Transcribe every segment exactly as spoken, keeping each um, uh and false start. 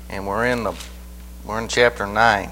and we're in the we're in chapter nine.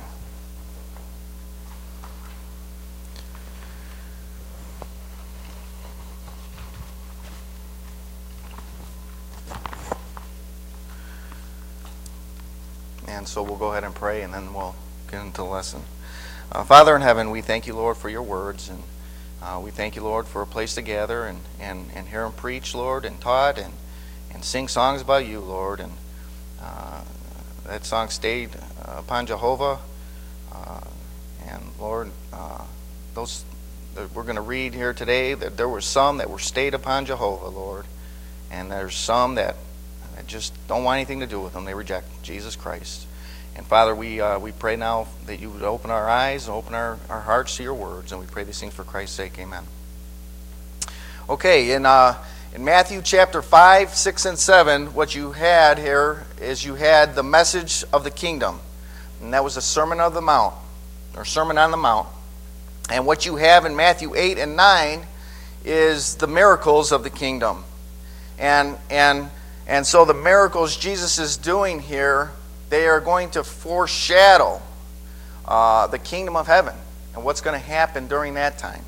And so we'll go ahead and pray, and then we'll get into the lesson. Uh, Father in heaven, we thank you, Lord, for your words, and uh, we thank you, Lord, for a place to gather and, and, and hear them preach, Lord, and taught, and, and sing songs about you, Lord. And uh, that song stayed uh, upon Jehovah. Uh, and Lord, uh, those that we're going to read here today, that there were some that were stayed upon Jehovah, Lord, and there's some that, that just don't want anything to do with them. They reject Jesus Christ. And Father, we uh, we pray now that you would open our eyes and open our, our hearts to your words, and we pray these things for Christ's sake. Amen. Okay, in uh, in Matthew chapter five, six, and seven, what you had here is you had the message of the kingdom, and that was the Sermon of the Mount, or Sermon on the Mount. And what you have in Matthew eight and nine is the miracles of the kingdom, and and and so the miracles Jesus is doing here, they are going to foreshadow uh, the kingdom of heaven and what's going to happen during that time.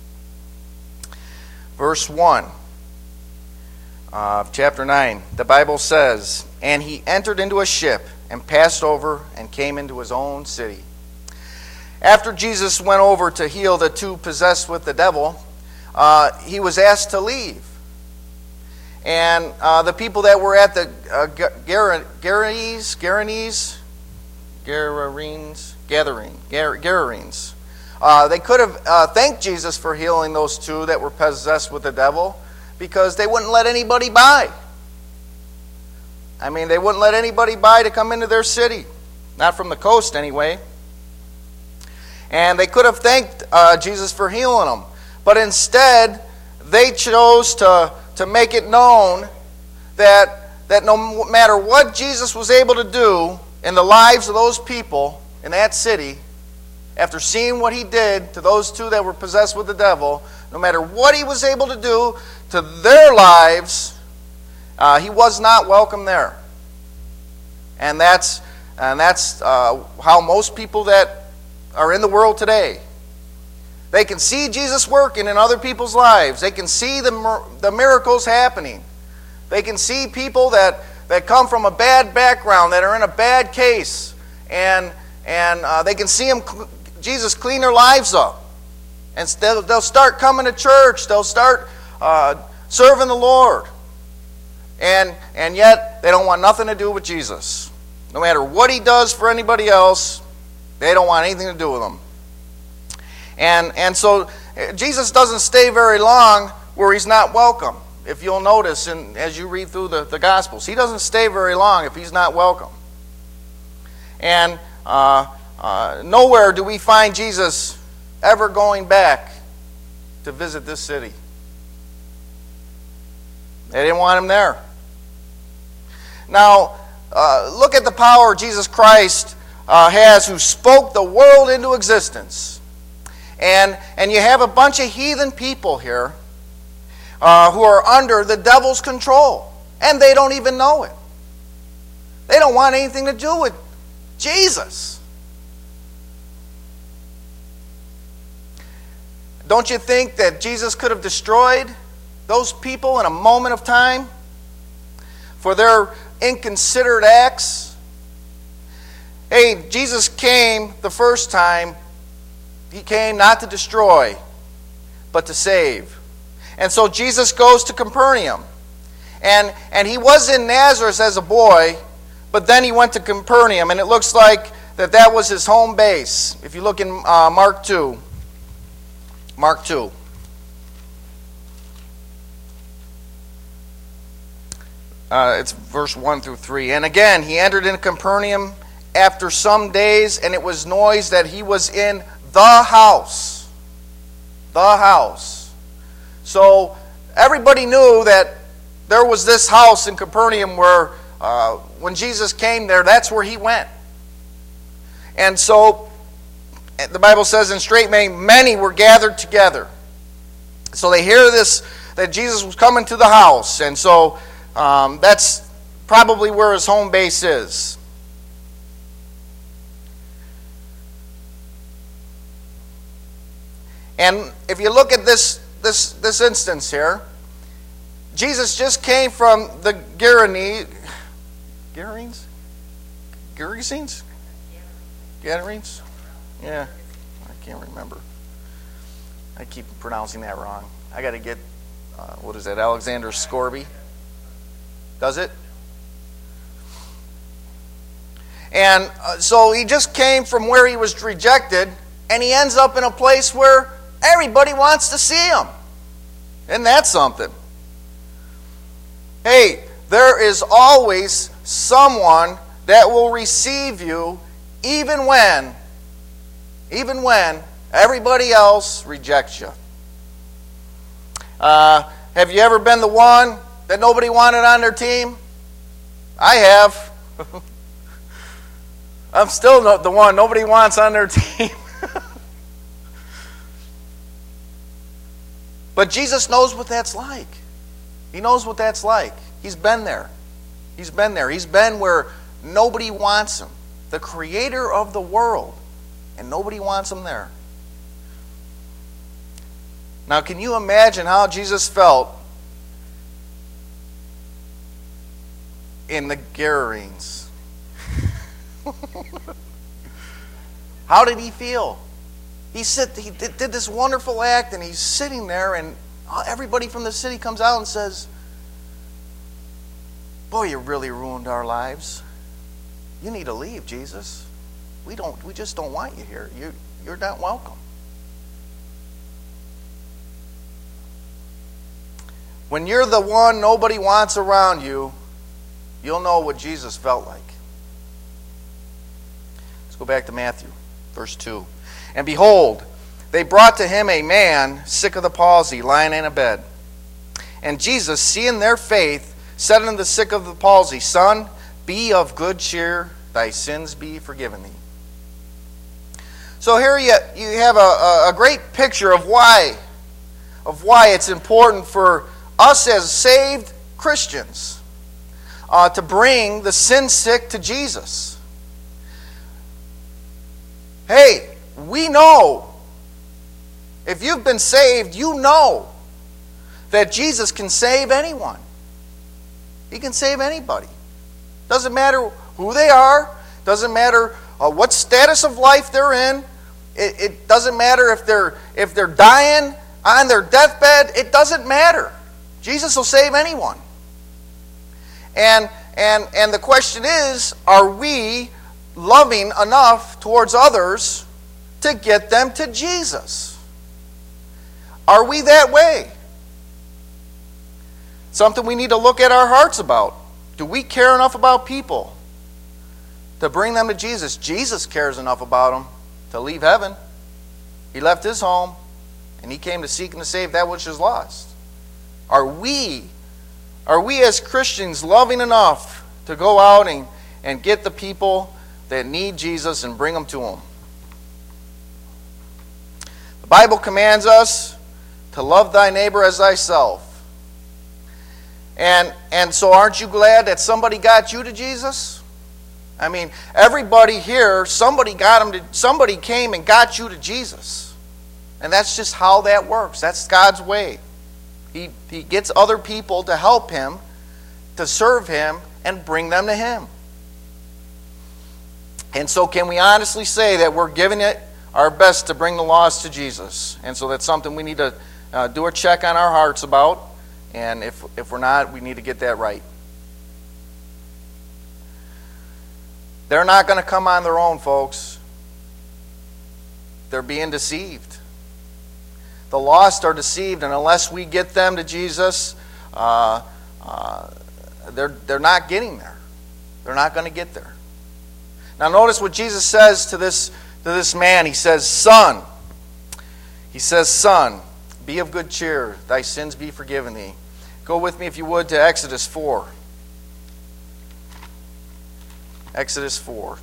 Verse one of chapter nine, the Bible says, "And he entered into a ship and passed over and came into his own city." After Jesus went over to heal the two possessed with the devil, uh, he was asked to leave. And uh, the people that were at the uh, Gerasenes, Gerasenes, Gerasenes, gathering, Gerasenes, uh, they could have uh, thanked Jesus for healing those two that were possessed with the devil, because they wouldn't let anybody by. I mean, they wouldn't let anybody by to come into their city, not from the coast anyway. And they could have thanked uh, Jesus for healing them, but instead they chose to. to make it known that, that no matter what Jesus was able to do in the lives of those people in that city, after seeing what he did to those two that were possessed with the devil, no matter what he was able to do to their lives, uh, he was not welcome there. And that's, and that's uh, how most people that are in the world today, they can see Jesus working in other people's lives. They can see the, the miracles happening. They can see people that, that come from a bad background, that are in a bad case. And, and uh, they can see them, Jesus clean their lives up. And they'll, they'll start coming to church. They'll start uh, serving the Lord. And, and yet, they don't want nothing to do with Jesus. No matter what he does for anybody else, they don't want anything to do with him. And and so Jesus doesn't stay very long where he's not welcome. If you'll notice, in, as you read through the, the Gospels, he doesn't stay very long if he's not welcome. And uh, uh, nowhere do we find Jesus ever going back to visit this city. They didn't want him there. Now, uh, look at the power Jesus Christ uh, has, who spoke the world into existence. And, and you have a bunch of heathen people here uh, who are under the devil's control. And they don't even know it. They don't want anything to do with Jesus. Don't you think that Jesus could have destroyed those people in a moment of time for their inconsiderate acts? Hey, Jesus came the first time. He came not to destroy, but to save. And so Jesus goes to Capernaum. And, and he was in Nazareth as a boy, but then he went to Capernaum, and it looks like that that was his home base. If you look in uh, Mark two. Mark two. Uh, it's verse one through three. "And again, he entered into Capernaum after some days, and it was noised that he was in the house." The house. So everybody knew that there was this house in Capernaum where uh, when Jesus came there, that's where he went. And so the Bible says, "And straightway many were gathered together." So they hear this, that Jesus was coming to the house. And so um, that's probably where his home base is. And if you look at this this this instance here, Jesus just came from the Gerene, Gerasenes? Gerasenes? Gadarenes? Yeah, I can't remember. I keep pronouncing that wrong. I got to get, uh, what is that, Alexander Scorby? Does it? And uh, so he just came from where he was rejected, and he ends up in a place where everybody wants to see him. Isn't that something? Hey, there is always someone that will receive you even when, even when everybody else rejects you. Uh, have you ever been the one that nobody wanted on their team? I have. I'm still not the one nobody wants on their team. But Jesus knows what that's like. He knows what that's like. He's been there. He's been there. He's been where nobody wants him. The creator of the world. And nobody wants him there. Now, can you imagine how Jesus felt in the Gerasenes? How did he feel? He sit, he did, did this wonderful act, and he's sitting there, and everybody from the city comes out and says, "Boy, you really ruined our lives. You need to leave, Jesus. We don't. We just don't want you here. You, you're not welcome." When you're the one nobody wants around you, you'll know what Jesus felt like. Let's go back to Matthew, verse two. "And behold, they brought to him a man sick of the palsy, lying in a bed. And Jesus, seeing their faith, said unto the sick of the palsy, Son, be of good cheer, thy sins be forgiven thee." So here you, you have a, a great picture of why, of why it's important for us as saved Christians uh, to bring the sin sick to Jesus. Hey, we know, if you've been saved, you know that Jesus can save anyone. He can save anybody. Doesn't matter who they are. Doesn't matter uh, what status of life they're in. It, it doesn't matter if they're if they're dying on their deathbed. It doesn't matter. Jesus will save anyone. And and and the question is, are we loving enough towards others to get them to Jesus? Are we that way? Something we need to look at our hearts about. Do we care enough about people to bring them to Jesus? Jesus cares enough about them to leave heaven. He left his home, and he came to seek and to save that which is lost. Are we, are we as Christians loving enough to go out and, and get the people that need Jesus and bring them to him? The Bible commands us to love thy neighbor as thyself. And, and so aren't you glad that somebody got you to Jesus? I mean, everybody here, somebody got him to, somebody came and got you to Jesus. And that's just how that works. That's God's way. He, he gets other people to help him, to serve him, and bring them to him. And so can we honestly say that we're giving it our best to bring the lost to Jesus? And so that's something we need to uh, do a check on our hearts about. And if, if we're not, we need to get that right. They're not going to come on their own, folks. They're being deceived. The lost are deceived, and unless we get them to Jesus, uh, uh, they're, they're not getting there. They're not going to get there. Now notice what Jesus says to this, to this man. He says, Son. He says, Son, be of good cheer. Thy sins be forgiven thee. Go with me, if you would, to Exodus four. Exodus four.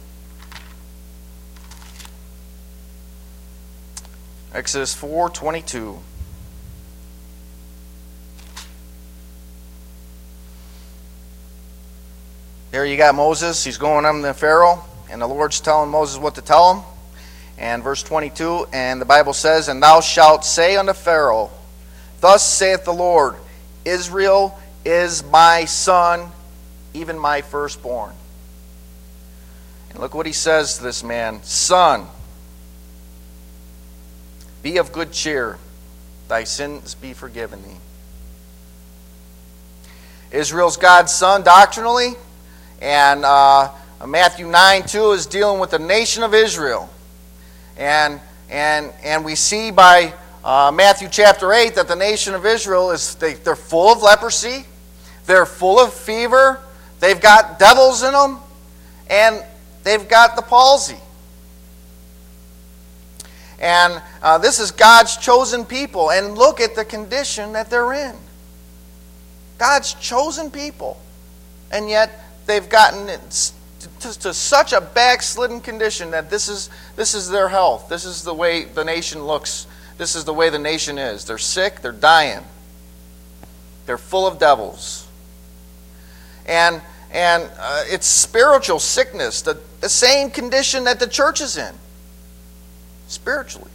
Exodus four twenty-two. Here you got Moses. He's going on to Pharaoh, and the Lord's telling Moses what to tell him. And verse twenty-two, and the Bible says, "And thou shalt say unto Pharaoh, Thus saith the Lord, Israel is my son, even my firstborn." And look what he says to this man. "Son, be of good cheer, thy sins be forgiven thee." Israel's God's son doctrinally, and uh, Matthew nine two is dealing with the nation of Israel. And and and we see by uh, Matthew chapter eight that the nation of Israel is they, they're full of leprosy, they're full of fever, they've got devils in them, and they've got the palsy. And uh, this is God's chosen people, and look at the condition that they're in. God's chosen people, and yet they've gotten to, to such a backslidden condition that this is this is their health. This is the way the nation looks. This is the way the nation is. They're sick. They're dying. They're full of devils. And and uh, it's spiritual sickness, the, the same condition that the church is in, spiritually.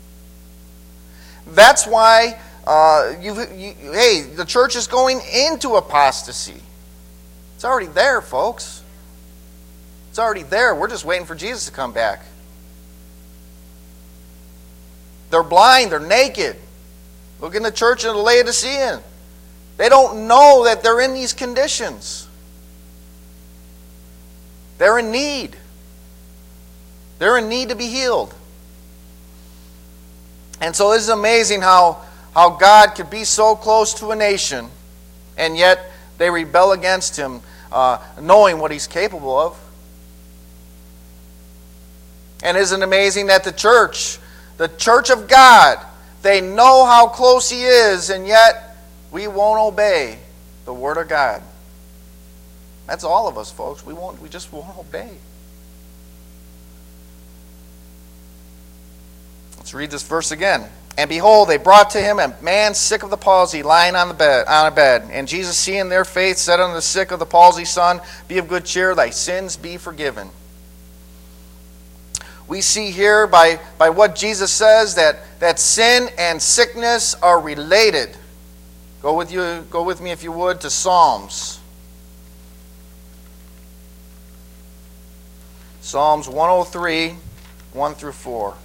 That's why uh, you, you hey, the church is going into apostasy. It's already there, folks. It's already there. We're just waiting for Jesus to come back. They're blind. They're naked. Look in the church of the Laodicean. They don't know that they're in these conditions. They're in need. They're in need to be healed. And so this is amazing how, how God could be so close to a nation, and yet they rebel against Him, uh, knowing what He's capable of. And isn't it amazing that the church, the church of God, they know how close He is, and yet we won't obey the Word of God. That's all of us, folks. We won't. We just won't obey. Let's read this verse again. "And behold, they brought to him a man sick of the palsy, lying on the bed, on a bed. And Jesus, seeing their faith, said unto the sick of the palsy, Son, be of good cheer; thy sins be forgiven." We see here by, by what Jesus says that, that sin and sickness are related. Go with you. Go with me, if you would, to Psalms. Psalms one oh three, one through four.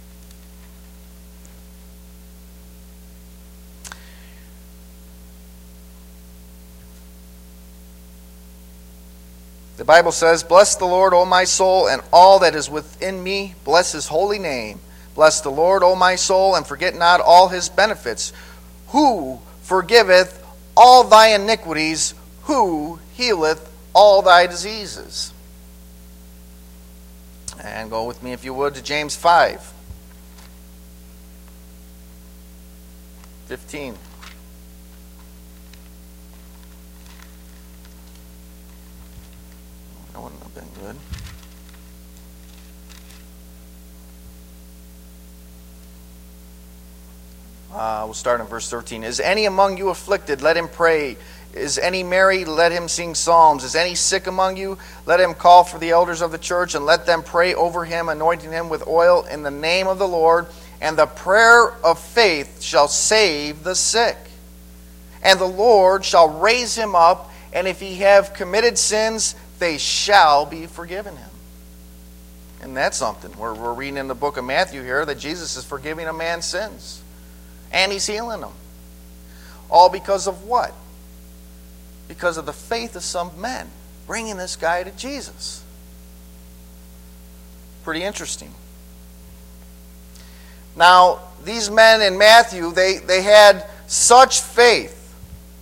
The Bible says, "Bless the Lord, O my soul, and all that is within me. Bless His holy name. Bless the Lord, O my soul, and forget not all His benefits. Who forgiveth all thy iniquities? Who healeth all thy diseases?" And go with me, if you would, to James five, fifteen. That wouldn't have been good. Uh, we'll start in verse thirteen. "Is any among you afflicted? Let him pray. Is any merry? Let him sing psalms. Is any sick among you? Let him call for the elders of the church, and let them pray over him, anointing him with oil in the name of the Lord. And the prayer of faith shall save the sick. And the Lord shall raise him up, and if he have committed sins, they shall be forgiven him." And that's something. We're, we're reading in the book of Matthew here that Jesus is forgiving a man's sins. And He's healing them. All because of what? Because of the faith of some men bringing this guy to Jesus. Pretty interesting. Now, these men in Matthew, they, they had such faith.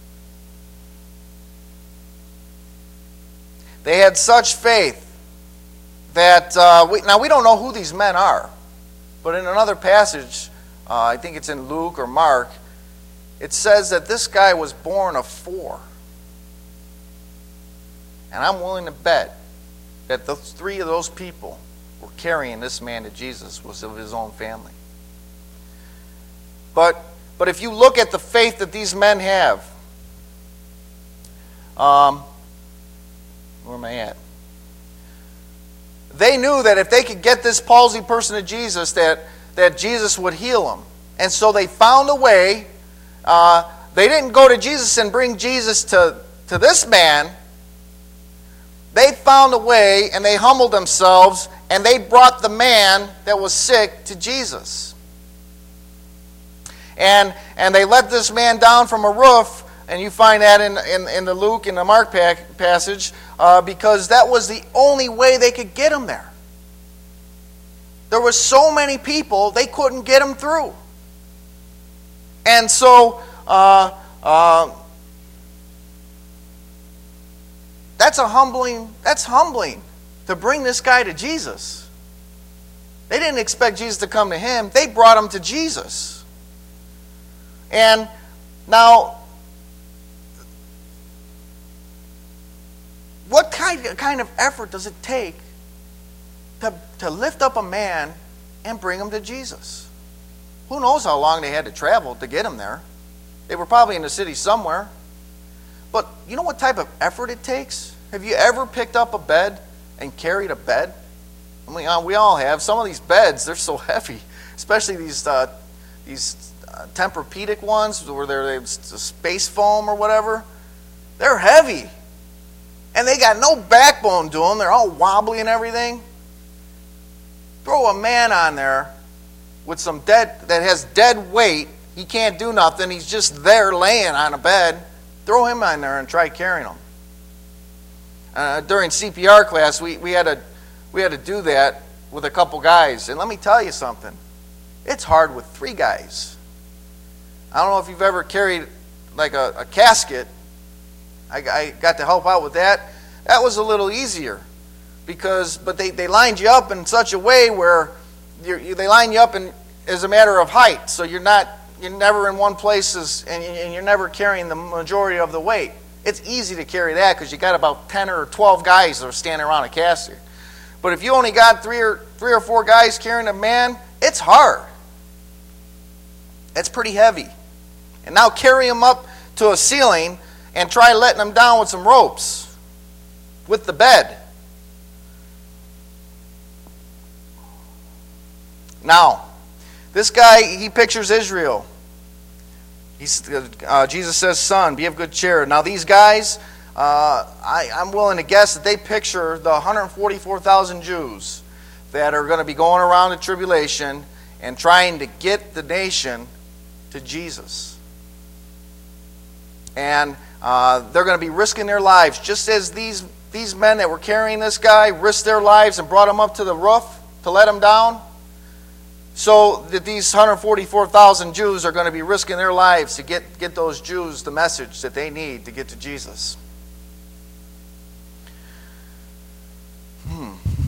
They had such faith that, uh, we, now we don't know who these men are, but in another passage, uh, I think it's in Luke or Mark, it says that this guy was born of four. And I'm willing to bet that the three of those people were carrying this man to Jesus was of his own family. But, but if you look at the faith that these men have, um, where am I at? they knew that if they could get this palsy person to Jesus, that, that Jesus would heal him. And so they found a way. Uh, they didn't go to Jesus and bring Jesus to, to this man. They found a way, and they humbled themselves, and they brought the man that was sick to Jesus. And, and they let this man down from a roof, and you find that in, in, in the Luke and the Mark passage, uh, because that was the only way they could get him there. There were so many people, they couldn't get him through. And so, uh, uh, that's a humbling, that's humbling to bring this guy to Jesus. They didn't expect Jesus to come to him. They brought him to Jesus. And now, what kind, kind of effort does it take to, to lift up a man and bring him to Jesus? Who knows how long they had to travel to get him there? They were probably in the city somewhere. But you know what type of effort it takes? Have you ever picked up a bed and carried a bed? I mean, we all have. Some of these beds, they're so heavy, especially these uh, these uh, Tempur-Pedic ones where they're, they're space foam or whatever. They're heavy. And they got no backbone to them. They're all wobbly and everything. Throw a man on there with some dead that has dead weight. He can't do nothing. He's just there laying on a bed. Throw him on there and try carrying him. Uh, during C P R class, we, we had to we had to do that with a couple guys. And let me tell you something. It's hard with three guys. I don't know if you've ever carried like a, a casket. I, I got to help out with that. That was a little easier. because But they, they lined you up in such a way where you're, you, they line you up in, as a matter of height. So you're not you're never in one place as, and, and you're never carrying the majority of the weight. It's easy to carry that because you got about ten or twelve guys that are standing around a casket. But if you only got three or three or four guys carrying a man, it's hard. It's pretty heavy. And now carry them up to a ceiling and try letting them down with some ropes with the bed. Now, this guy, he pictures Israel. He's, uh, Jesus says, "Son, be of good cheer." Now, these guys, uh, I, I'm willing to guess that they picture the one hundred forty-four thousand Jews that are going to be going around the tribulation and trying to get the nation to Jesus. And uh, they're going to be risking their lives, just as these, these men that were carrying this guy risked their lives and brought him up to the roof to let him down. So that these one hundred forty-four thousand Jews are going to be risking their lives to get, get those Jews the message that they need to get to Jesus. Hmm.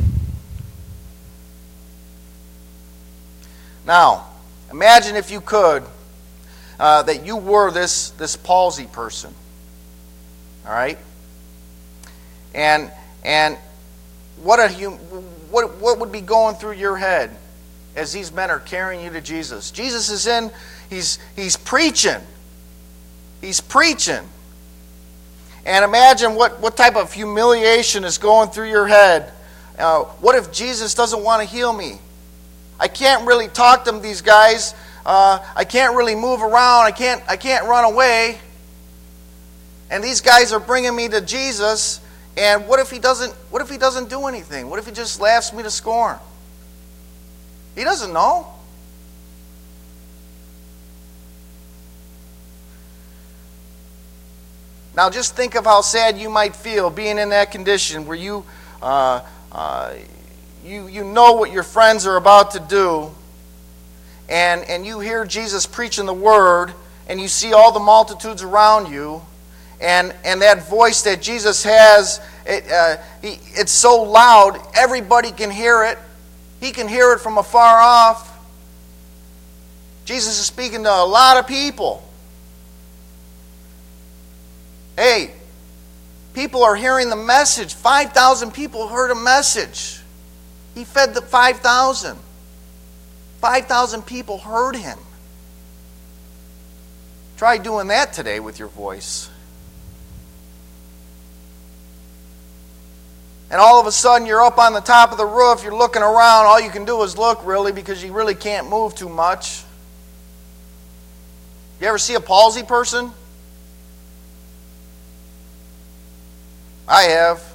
Now, imagine if you could, uh, that you were this, this palsy person. All right? And and what a hum, what what would be going through your head as these men are carrying you to Jesus? Jesus is in, he's he's preaching. He's preaching. And imagine what, what type of humiliation is going through your head. Uh, what if Jesus doesn't want to heal me? I can't really talk to these guys. Uh, I can't really move around. I can't I can't run away. And these guys are bringing me to Jesus. And what if he doesn't what if he doesn't do anything? What if he just laughs me to scorn? He doesn't know. Now just think of how sad you might feel being in that condition where you uh, uh, you you know what your friends are about to do, and and you hear Jesus preaching the word, and you see all the multitudes around you, and and that voice that Jesus has, it uh, he, it's so loud everybody can hear it. He can hear it from afar off. Jesus is speaking to a lot of people. Hey, people are hearing the message. five thousand people heard a message. He fed the five thousand. five thousand people heard him. Try doing that today with your voice. and all of a sudden you're up on the top of the roof, you're looking around, all you can do is look really because you really can't move too much. You ever see a palsy person? I have.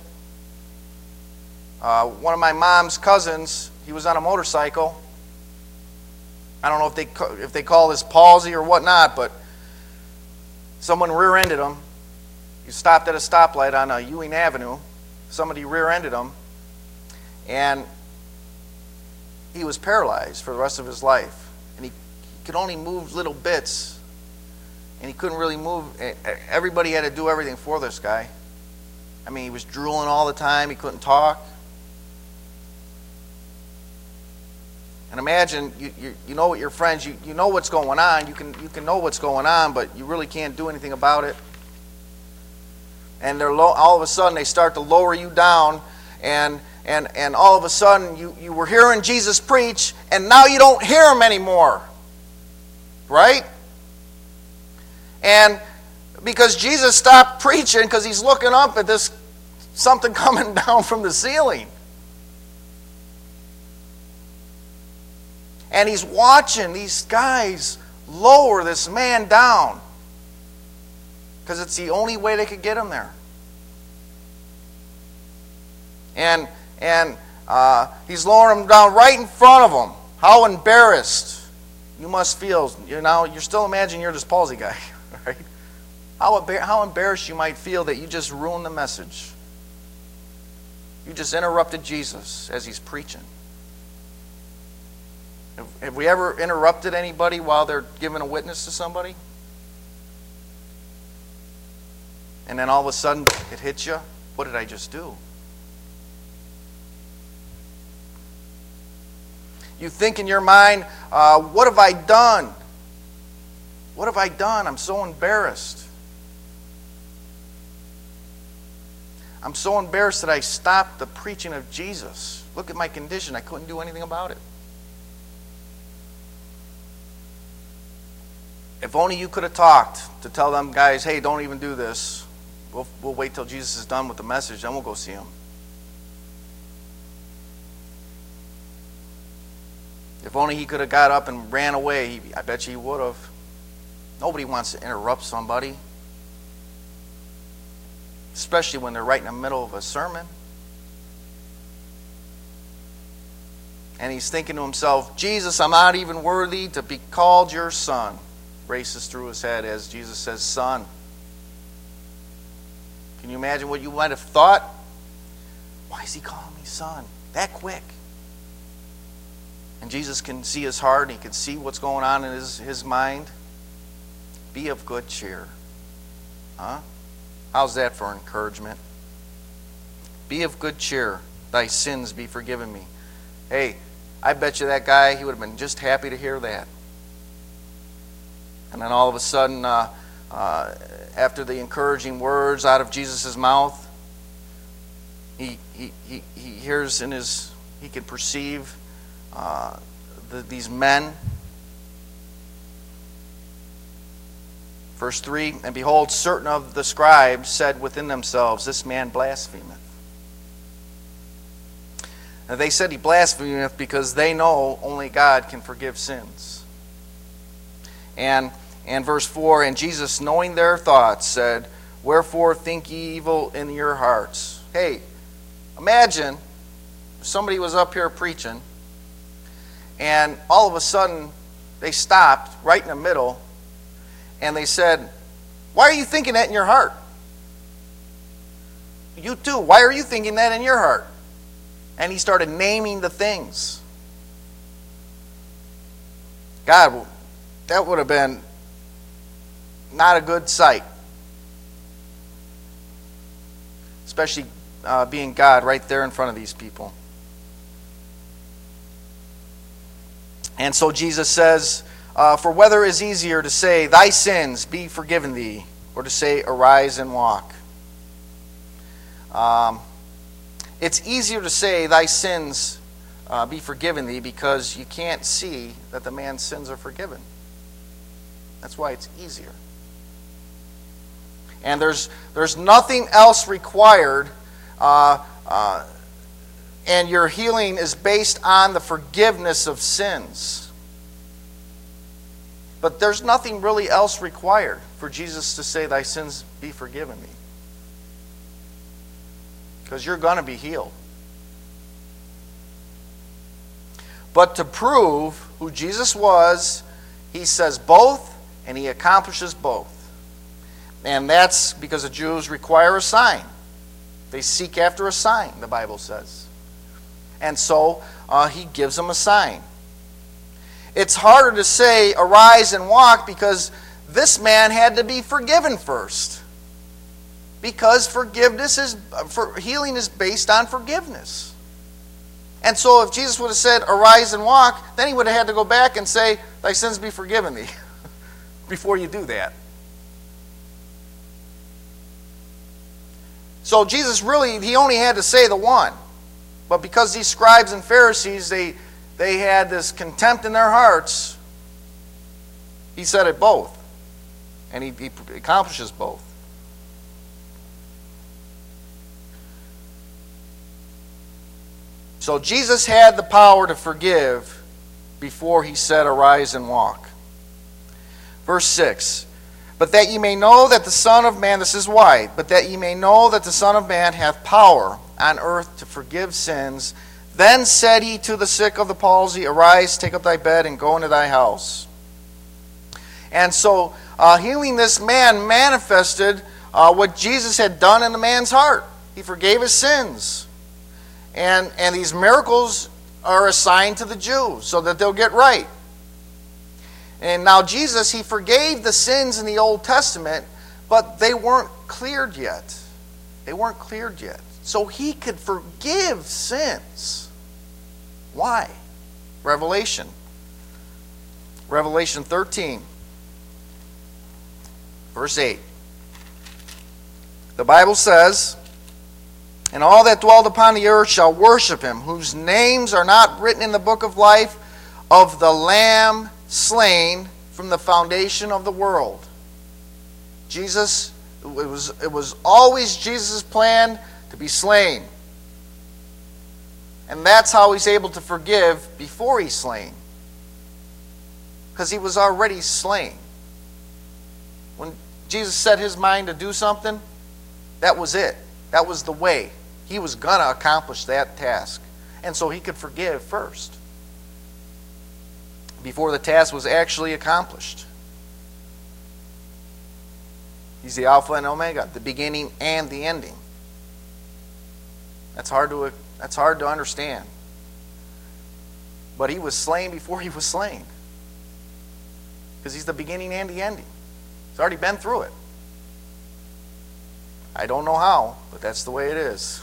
Uh, one of my mom's cousins, he was on a motorcycle. I don't know if they if they call this palsy or whatnot, but someone rear-ended him. He stopped at a stoplight on a Ewing Avenue. Somebody rear-ended him, and he was paralyzed for the rest of his life. And he, he could only move little bits, and he couldn't really move. Everybody had to do everything for this guy. I mean, he was drooling all the time. He couldn't talk. And imagine, you, you, you know what your friends, you, you know what's going on. You can, you can know what's going on, but you really can't do anything about it. And they're low, all of a sudden they start to lower you down, and and and all of a sudden you, you were hearing Jesus preach, and now you don't hear him anymore. Right? And because Jesus stopped preaching because he's looking up at this something coming down from the ceiling. And he's watching these guys lower this man down because it's the only way they could get him there. And and uh, he's lowering him down right in front of him. How embarrassed you must feel. You know, you're still imagining you're this palsy guy, right? How, how embarrassed you might feel that you just ruined the message. You just interrupted Jesus as he's preaching. Have, have we ever interrupted anybody while they're giving a witness to somebody? And then all of a sudden it hits you. What did I just do? You think in your mind, uh, what have I done? What have I done? I'm so embarrassed. I'm so embarrassed that I stopped the preaching of Jesus. Look at my condition. I couldn't do anything about it. If only you could have talked to tell them guys, hey, don't even do this. We'll, we'll wait till Jesus is done with the message, then we'll go see him. If only he could have got up and ran away, he, I bet you he would have. Nobody wants to interrupt somebody. Especially when they're right in the middle of a sermon. And he's thinking to himself, Jesus, I'm not even worthy to be called your son. Races through his head as Jesus says, son. Can you imagine what you might have thought? Why is he calling me son? That quick. And Jesus can see his heart, and he can see what's going on in his, his mind. Be of good cheer. Huh? How's that for encouragement? Be of good cheer. Thy sins be forgiven me. Hey, I bet you that guy, he would have been just happy to hear that. And then all of a sudden, uh, uh, after the encouraging words out of Jesus' mouth, he, he, he, he hears in his, he can perceive uh, the, these men. Verse three, and behold, certain of the scribes said within themselves, this man blasphemeth. And they said he blasphemeth because they know only God can forgive sins. And, and verse four, and Jesus, knowing their thoughts, said, wherefore think ye evil in your hearts? Hey, imagine if somebody was up here preaching, and all of a sudden they stopped right in the middle, and they said, why are you thinking that in your heart? You too, why are you thinking that in your heart? And he started naming the things. God, that would have been not a good sight. Especially uh, being God right there in front of these people. And so Jesus says, uh, for whether is easier to say, thy sins be forgiven thee, or to say, arise and walk. Um, it's easier to say, thy sins uh, be forgiven thee, because you can't see that the man's sins are forgiven. That's why it's easier. And there's there's nothing else required uh, uh, and your healing is based on the forgiveness of sins. But there's nothing really else required for Jesus to say, thy sins be forgiven thee. Because you're going to be healed. But to prove who Jesus was, he says both, and he accomplishes both. And that's because the Jews require a sign. They seek after a sign, the Bible says. And so uh, he gives them a sign. It's harder to say, arise and walk, because this man had to be forgiven first. Because forgiveness is, for healing is based on forgiveness. And so if Jesus would have said, arise and walk, then he would have had to go back and say, thy sins be forgiven thee, before you do that. So Jesus really, he only had to say the one. But because these scribes and Pharisees, they, they had this contempt in their hearts, he said it both. And he, he accomplishes both. So Jesus had the power to forgive before he said, arise and walk. Verse six. But that ye may know that the Son of Man, this is why, but that ye may know that the Son of Man hath power on earth to forgive sins. Then said he to the sick of the palsy, arise, take up thy bed, and go into thy house. And so uh, healing this man manifested uh, what Jesus had done in the man's heart. He forgave his sins. And, and these miracles are assigned to the Jews so that they'll get right. And now Jesus, he forgave the sins in the Old Testament, but they weren't cleared yet. They weren't cleared yet. So he could forgive sins. Why? Revelation. Revelation thirteen, verse eight. The Bible says, and all that dwell upon the earth shall worship him, whose names are not written in the book of life of the Lamb slain from the foundation of the world. Jesus, it was, it was always Jesus' plan to be slain. And that's how he's able to forgive before he's slain. Because he was already slain. When Jesus set his mind to do something, that was it. That was the way. He was going to accomplish that task. And so he could forgive first, before the task was actually accomplished. He's the Alpha and Omega, the beginning and the ending. That's hard to, that's hard to understand. But he was slain before he was slain. Because he's the beginning and the ending. He's already been through it. I don't know how, but that's the way it is.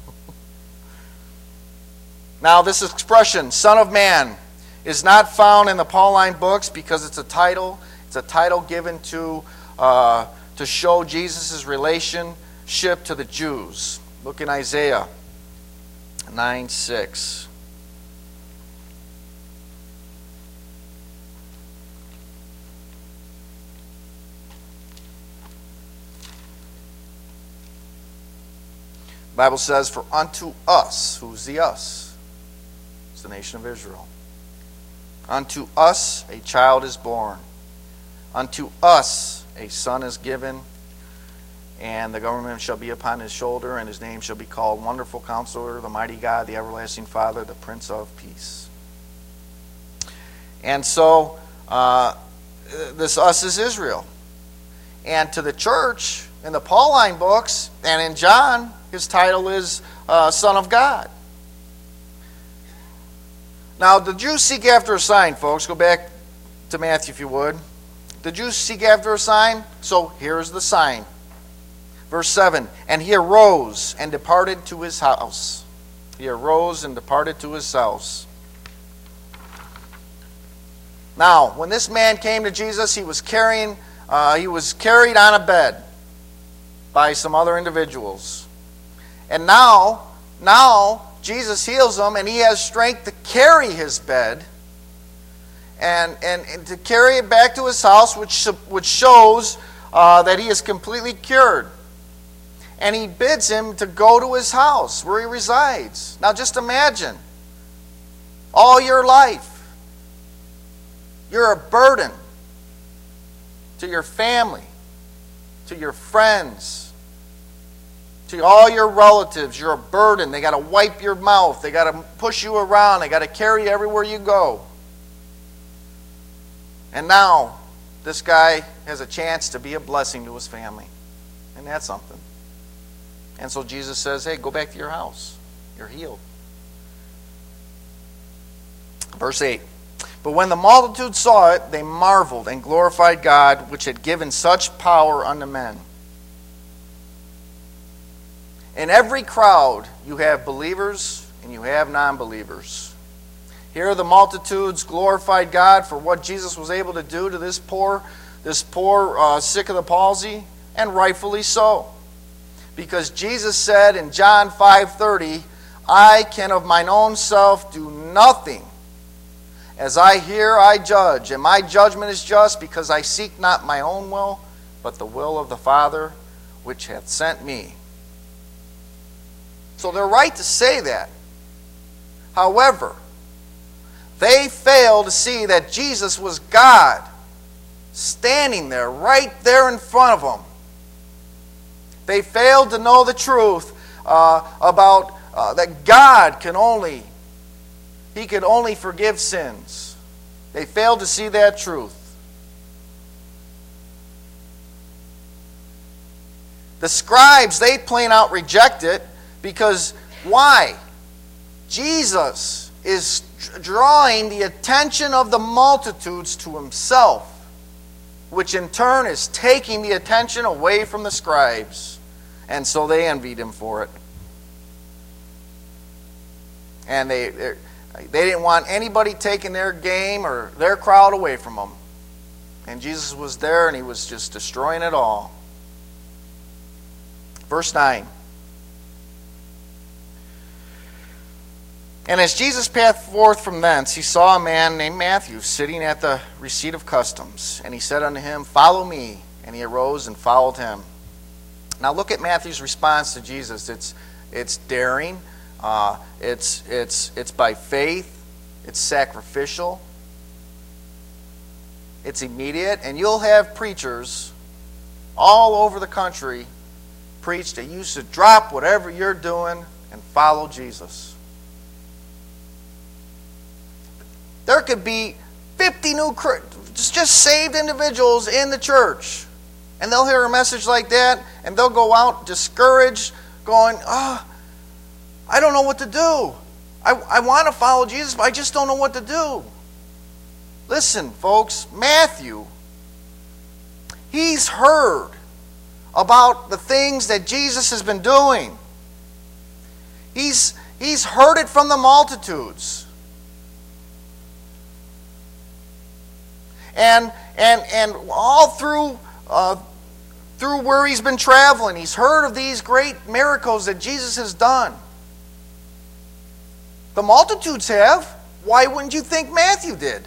Now, this expression, Son of Man, is not found in the Pauline books because it's a title. It's a title given to, uh, to show Jesus' relationship to the Jews. Look in Isaiah nine six. The Bible says, for unto us, who's the us? It's the nation of Israel. Unto us a child is born. Unto us a son is given. And the government shall be upon his shoulder, and his name shall be called Wonderful Counselor, the Mighty God, the Everlasting Father, the Prince of Peace. And so, uh, this us is Israel. And to the church, in the Pauline books, and in John, his title is uh, Son of God. Now, the Jews seek after a sign, folks. Go back to Matthew, if you would. The Jews seek after a sign, so here's the sign. Verse seven, and he arose and departed to his house. He arose and departed to his house. Now, when this man came to Jesus, he was carrying, uh, he was carried on a bed by some other individuals. And now, now Jesus heals him, and he has strength to carry his bed and, and, and to carry it back to his house, which, which shows uh, that he is completely cured. and he bids him to go to his house where he resides. Now just imagine, all your life, you're a burden to your family, to your friends, to all your relatives. You're a burden. They got to wipe your mouth. They got to push you around. They got to carry you everywhere you go. And now, this guy has a chance to be a blessing to his family. And that's something. And so Jesus says, hey, go back to your house. You're healed. Verse eight. But when the multitude saw it, they marveled and glorified God, which had given such power unto men. In every crowd, you have believers and you have non-believers. Here the multitudes glorified God for what Jesus was able to do to this poor, this poor uh, sick of the palsy, and rightfully so. Because Jesus said in John five thirty, I can of mine own self do nothing. As I hear, I judge, and my judgment is just, because I seek not my own will, but the will of the Father which hath sent me. So they're right to say that. However, they fail to see that Jesus was God, standing there, right there in front of them. They failed to know the truth uh, about uh, that God can only, He could only forgive sins. They failed to see that truth. The scribes, they plain out reject it because why? Jesus is drawing the attention of the multitudes to himself, which in turn is taking the attention away from the scribes. And so they envied him for it. And they, they didn't want anybody taking their game or their crowd away from them. And Jesus was there and he was just destroying it all. Verse nine. And as Jesus passed forth from thence, he saw a man named Matthew sitting at the receipt of customs. And he said unto him, Follow me. And he arose and followed him. Now look at Matthew's response to Jesus. It's, it's daring. Uh, it's, it's, it's by faith. It's sacrificial. It's immediate. And you'll have preachers all over the country preach that you should drop whatever you're doing and follow Jesus. There could be fifty new, just saved individuals in the church. And they'll hear a message like that, and they'll go out discouraged, going, oh, I don't know what to do. I, I want to follow Jesus, but I just don't know what to do. Listen, folks, Matthew, he's heard about the things that Jesus has been doing. He's, he's heard it from the multitudes. And and and all through uh, through where he's been traveling, he's heard of these great miracles that Jesus has done. The multitudes have. Why wouldn't you think Matthew did?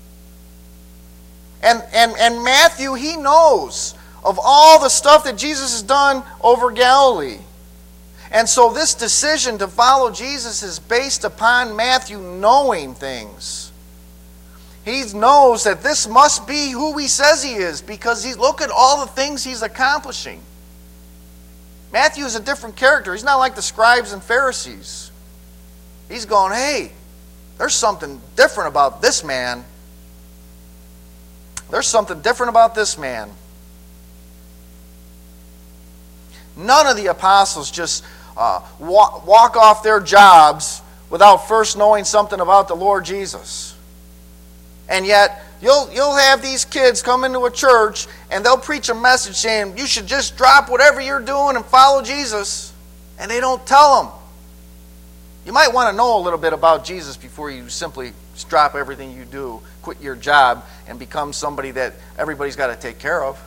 And and and Matthew, he knows of all the stuff that Jesus has done over Galilee. And so this decision to follow Jesus is based upon Matthew knowing things. He knows that this must be who he says he is because he's, look at all the things he's accomplishing. Matthew is a different character. He's not like the scribes and Pharisees. He's going, hey, there's something different about this man. There's something different about this man. None of the apostles just uh, walk, walk off their jobs without first knowing something about the Lord Jesus. And yet, you'll, you'll have these kids come into a church and they'll preach a message saying, you should just drop whatever you're doing and follow Jesus. And they don't tell them. You might want to know a little bit about Jesus before you simply drop everything you do, quit your job, and become somebody that everybody's got to take care of.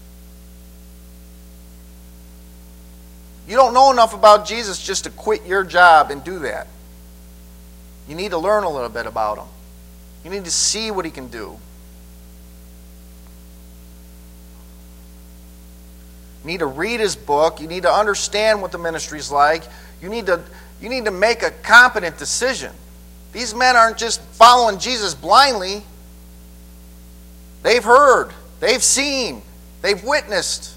You don't know enough about Jesus just to quit your job and do that. You need to learn a little bit about him. You need to see what he can do. You need to read his book. You need to understand what the ministry's like. You need to, you need to make a competent decision. These men aren't just following Jesus blindly. They've heard, they've seen, they've witnessed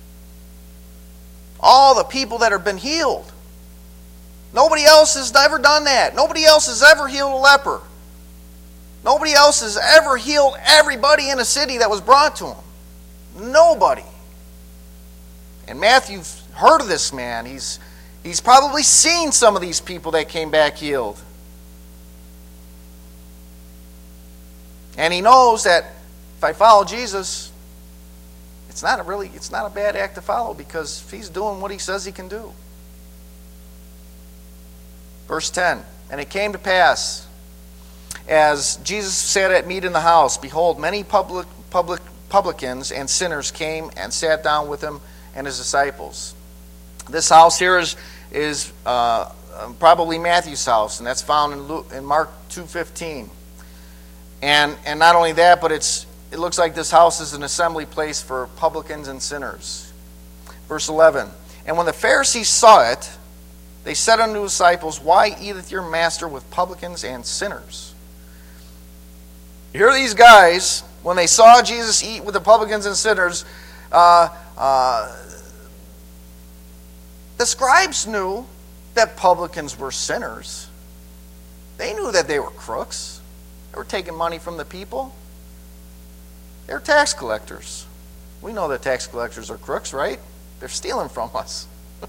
all the people that have been healed. Nobody else has ever done that. Nobody else has ever healed a leper. Nobody else has ever healed everybody in a city that was brought to him. Nobody. And Matthew's heard of this man. He's, he's probably seen some of these people that came back healed. And he knows that if I follow Jesus, it's not a really, it's not a bad act to follow, because he's doing what he says he can do. Verse ten, and it came to pass, as Jesus sat at meat in the house, behold, many public, public, publicans and sinners came and sat down with him and his disciples. This house here is, is uh, probably Matthew's house, and that's found in, Luke, in Mark two fifteen. And, and not only that, but it's it looks like this house is an assembly place for publicans and sinners. Verse eleven, and when the Pharisees saw it, they said unto the disciples, why eateth your master with publicans and sinners? Here are these guys, when they saw Jesus eat with the publicans and sinners, uh, uh, the scribes knew that publicans were sinners. They knew that they were crooks. They were taking money from the people. They're tax collectors. We know that tax collectors are crooks, right? They're stealing from us.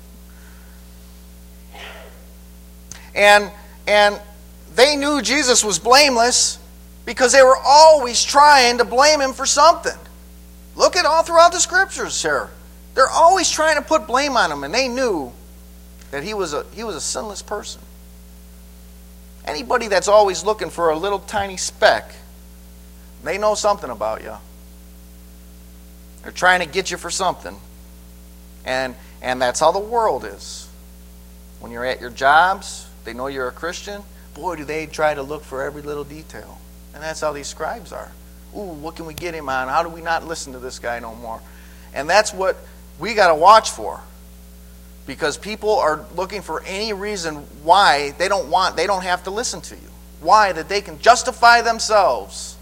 and, and they knew Jesus was blameless because they were always trying to blame him for something. Look at all throughout the scriptures here. They're always trying to put blame on him, and they knew that he was a, he was a sinless person. Anybody that's always looking for a little tiny speck, they know something about you. They're trying to get you for something. And, and that's how the world is. When you're at your jobs, they know you're a Christian. Boy, do they try to look for every little detail. And that's how these scribes are. Ooh, what can we get him on? How do we not listen to this guy no more? And that's what we got to watch for. Because people are looking for any reason why they don't want, they don't have to listen to you. Why? That they can justify themselves.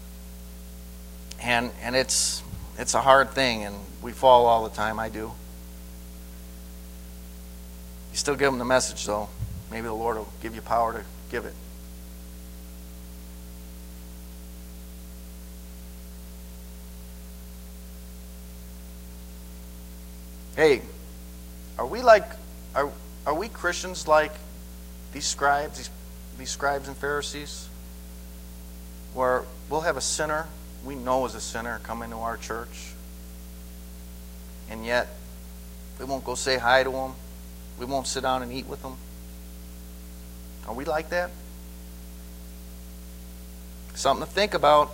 And and it's it's a hard thing, and we fall all the time. I do. You still give them the message, though. Maybe the Lord will give you power to give it. Hey, are we like, are are we Christians like these scribes, these these scribes and Pharisees, where we'll have a sinner we know is a sinner come into our church, and yet we won't go say hi to him, we won't sit down and eat with them? Are we like that? Something to think about.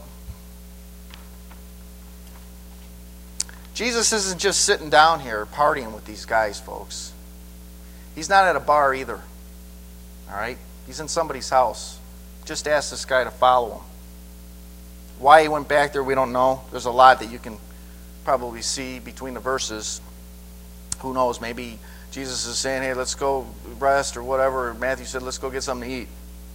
Jesus isn't just sitting down here partying with these guys, folks. He's not at a bar either. All right? He's in somebody's house. Just ask this guy to follow him. Why he went back there, we don't know. There's a lot that you can probably see between the verses. Who knows? Maybe Jesus is saying, hey, let's go rest or whatever. Matthew said, let's go get something to eat.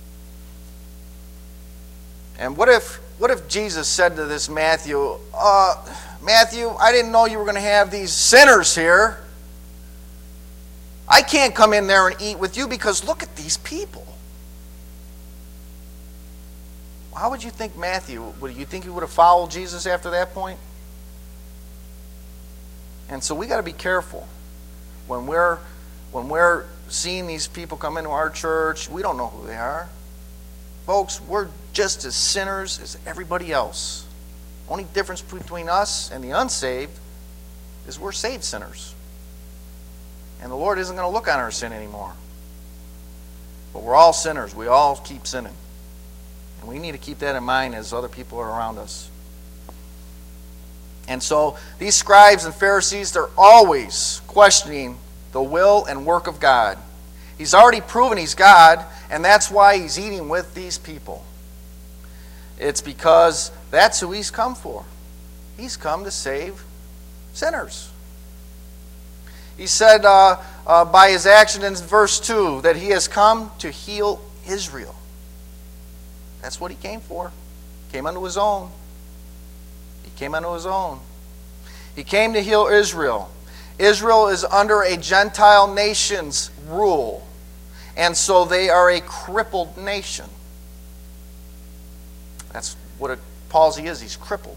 And what if what if Jesus said to this Matthew, uh, Matthew, I didn't know you were going to have these sinners here. I can't come in there and eat with you because look at these people. How would you think Matthew, would you think he would have followed Jesus after that point? And so we got to be careful. When we're, when we're seeing these people come into our church, we don't know who they are. Folks, we're just as sinners as everybody else. Only difference between us and the unsaved is we're saved sinners. And the Lord isn't going to look on our sin anymore. But we're all sinners. We all keep sinning. And we need to keep that in mind as other people are around us. And so these scribes and Pharisees, they're always questioning the will and work of God. He's already proven he's God, and that's why he's eating with these people. It's because that's who he's come for. He's come to save sinners. He said uh, uh, by his action in verse two that he has come to heal Israel. That's what he came for. He came unto his own. He came unto his own. He came to heal Israel. Israel is under a Gentile nation's rule, and so they are a crippled nation. That's what a palsy is. He's crippled.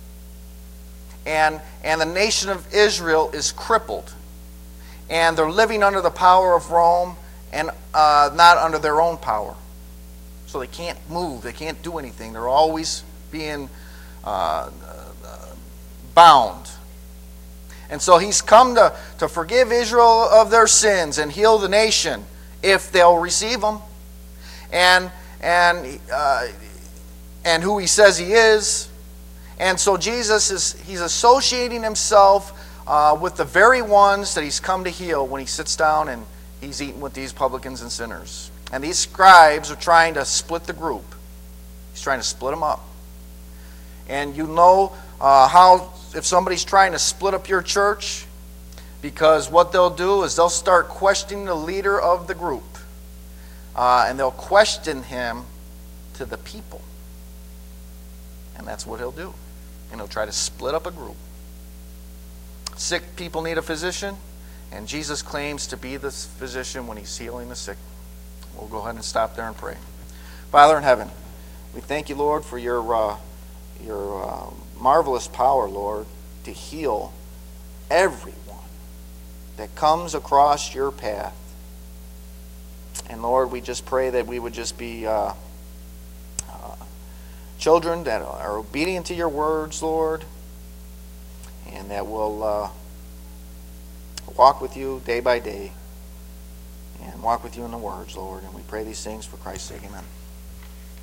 And, and the nation of Israel is crippled. And they're living under the power of Rome and uh, not under their own power. So they can't move. They can't do anything. They're always being uh, uh, bound. And so he's come to, to forgive Israel of their sins and heal the nation if they'll receive them. And, and, uh, and who he says he is. And so Jesus is he's associating himself uh, with the very ones that he's come to heal when he sits down and he's eating with these publicans and sinners. And these scribes are trying to split the group. He's trying to split them up. And you know uh, how if somebody's trying to split up your church, because what they'll do is they'll start questioning the leader of the group. Uh, and they'll question him to the people. And that's what he'll do. And he'll try to split up a group. Sick people need a physician, and Jesus claims to be the physician when he's healing the sick. We'll go ahead and stop there and pray. Father in heaven, we thank you, Lord, for your uh, your uh, marvelous power, Lord, to heal everyone that comes across your path. And Lord, we just pray that we would just be uh, uh, children that are obedient to your words, Lord, and that will uh, walk with you day by day and walk with you in the words, Lord. And we pray these things for Christ's sake. Amen.